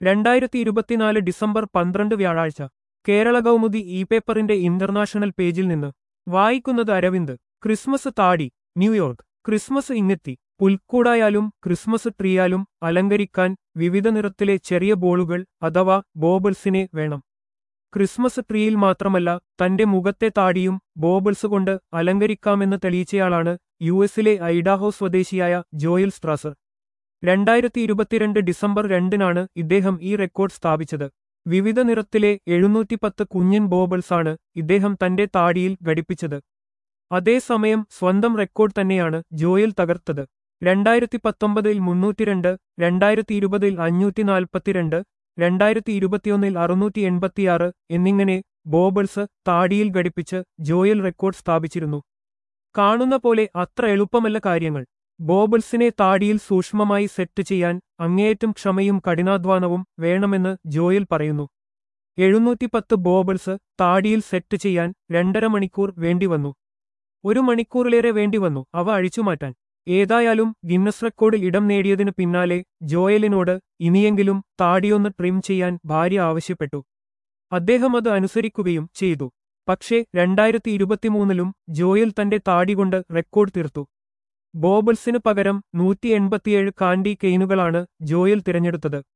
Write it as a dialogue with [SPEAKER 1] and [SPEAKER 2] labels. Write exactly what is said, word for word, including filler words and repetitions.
[SPEAKER 1] രണ്ടായിരത്തി ഇരുപത്തിനാല് ഡിസംബർ പന്ത്രണ്ട് വ്യാഴാഴ്ച കേരള കൗമുദി ഇ പേപ്പറിന്റെ ഇന്റർനാഷണൽ പേജിൽ നിന്ന് വായിക്കുന്നത് അരവിന്ദ്. ക്രിസ്മസ് താടി. ന്യൂയോർക്ക്. ക്രിസ്മസ് ഇങ്ങെത്തി. പുൽക്കൂടായാലും ക്രിസ്മസ് ട്രീയാലും അലങ്കരിക്കാൻ വിവിധ നിറത്തിലെ ചെറിയ ബോളുകൾ അഥവാ ബോബിൾസിനെ വേണം. ക്രിസ്മസ് ട്രീയിൽ മാത്രമല്ല, തന്റെ മുഖത്തെ താടിയും ബോബിൾസ് കൊണ്ട് അലങ്കരിക്കാമെന്ന് തെളിയിച്ചയാളാണ് യു എസിലെ ഐഡാഹോ സ്വദേശിയായ ജോയൽ സ്ട്രാസർ. രണ്ടായിരത്തി ഇരുപത്തിരണ്ട് ഡിസംബർ രണ്ടിനാണ് ഇദ്ദേഹം ഈ റെക്കോർഡ് സ്ഥാപിച്ചത്. വിവിധ നിറത്തിലെ എഴുന്നൂറ്റിപ്പത്ത് കുഞ്ഞൻ ബോബിൾസാണ് ഇദ്ദേഹം തന്റെ താടിയിൽ ഘടിപ്പിച്ചത്. അതേസമയം സ്വന്തം റെക്കോർഡ് തന്നെയാണ് ജോയൽ തകർത്തത്. രണ്ടായിരത്തി പത്തൊമ്പതിൽ മുന്നൂറ്റിരണ്ട്, രണ്ടായിരത്തി ഇരുപതിൽ അഞ്ഞൂറ്റി നാൽപ്പത്തിരണ്ട്, രണ്ടായിരത്തി ഇരുപത്തിയൊന്നിൽ അറുന്നൂറ്റി എൺപത്തിയാറ് എന്നിങ്ങനെ ബോബിൾസ് താടിയിൽ ഘടിപ്പിച്ച് ജോയൽ റെക്കോർഡ് സ്ഥാപിച്ചിരുന്നു. കാണുന്ന പോലെ അത്ര എളുപ്പമല്ല കാര്യങ്ങൾ. ബോബിൾസിനെ താടിയിൽ സൂക്ഷ്മമായി സെറ്റ് ചെയ്യാൻ അങ്ങേയറ്റം ക്ഷമയും കഠിനാധ്വാനവും വേണമെന്ന് ജോയൽ പറയുന്നു. എഴുന്നൂറ്റിപ്പത്ത് ബോബിൾസ് താടിയിൽ സെറ്റ് ചെയ്യാൻ രണ്ടര മണിക്കൂർ വേണ്ടിവന്നു. ഒരു മണിക്കൂറിലേറെ വേണ്ടിവന്നു അവ അഴിച്ചുമാറ്റാൻ. ഏതായാലും ഗിന്നസ് റെക്കോർഡിൽ ഇടം നേടിയതിനു പിന്നാലെ ജോയലിനോട് ഇനിയെങ്കിലും താടിയൊന്ന് ട്രിം ചെയ്യാൻ ഭാര്യ ആവശ്യപ്പെട്ടു. അദ്ദേഹം അത് അനുസരിക്കുകയും ചെയ്തു. പക്ഷേ രണ്ടായിരത്തി ഇരുപത്തിമൂന്നിലും ജോയൽ തന്റെ താടികൊണ്ട് റെക്കോർഡ് തീർത്തു. ബോബിൾസിന് പകരം നൂറ്റി എൺപത്തിയേഴ് കാൻഡി കെയിനുകളാണ് ജോയൽ തിരഞ്ഞെടുത്തത്.